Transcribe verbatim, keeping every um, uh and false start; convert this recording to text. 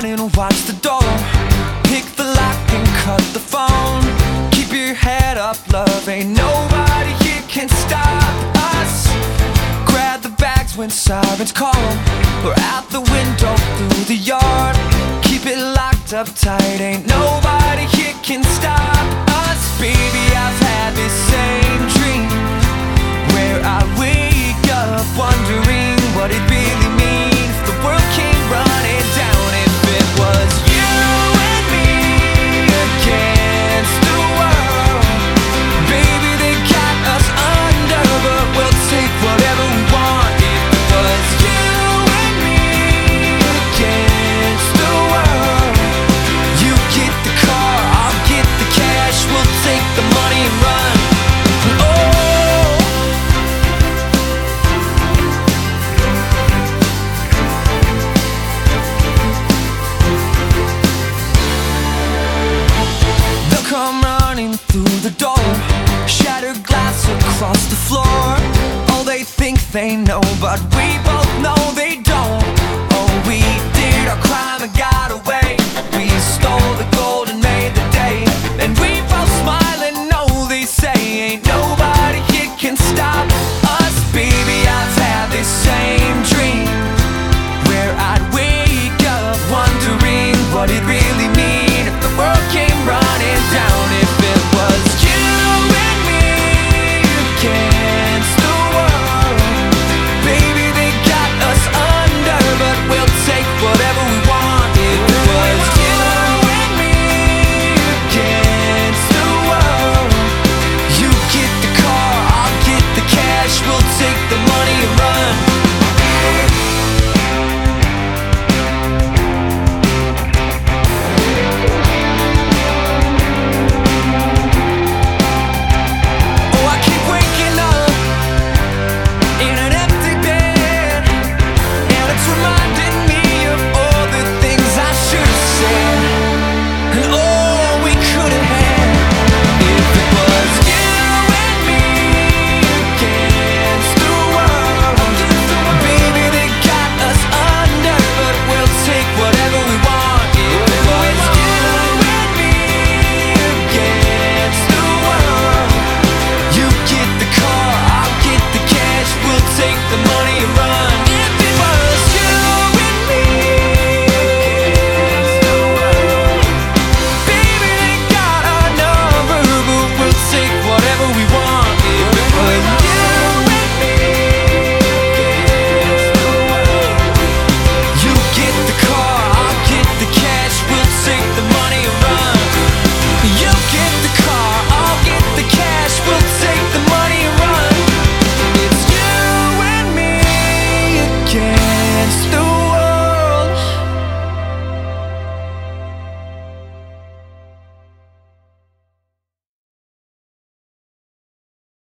running, watch the door. Pick the lock and cut the phone. Keep your head up, love, ain't nobody here can stop us. Grab the bags when sirens call. We're out the window, through the yard. Keep it locked up tight, ain't nobody here can stop us. Baby, I've had this same dream, where I wake up wondering what it really means. If the world came running down, if it was you and me against the world. Baby, they got us under, but we'll take whatever we want. If it was you and me against the world. You get the car, I'll get the cash. We'll take the money and run. Oh, they'll come running through the door, shattered glass across the floor. Oh, they think they know, but we both know they don't. Oh, we did our crime and got away. We stole the gold and made the day. And we both smile and know they say ain't nobody here can stop us. Baby, I've had this same dream, where I'd wake up wondering what it really